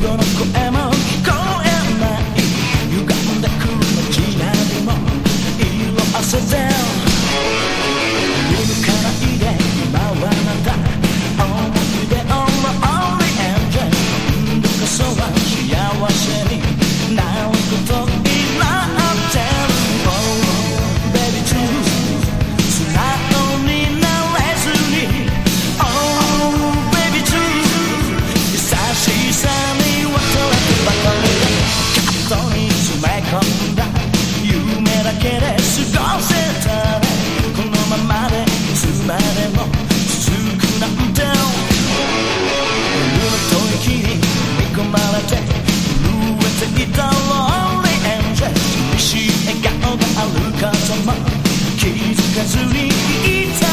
後の声も聞こえない歪んでく街並みも色あせて見抜かないで今はなんだ思い出をオリエンジェル今度こそは幸せになることになってる Oh baby too 素直になれずに Oh baby too 優しさに渡れてばかりでカットに詰め込んだ夢だけで過ごせたらこのままでいつまでも続くなんて夜の吐息に見込まれて震えていた Lonely Angel 寂しい笑顔があることも気づかずにいた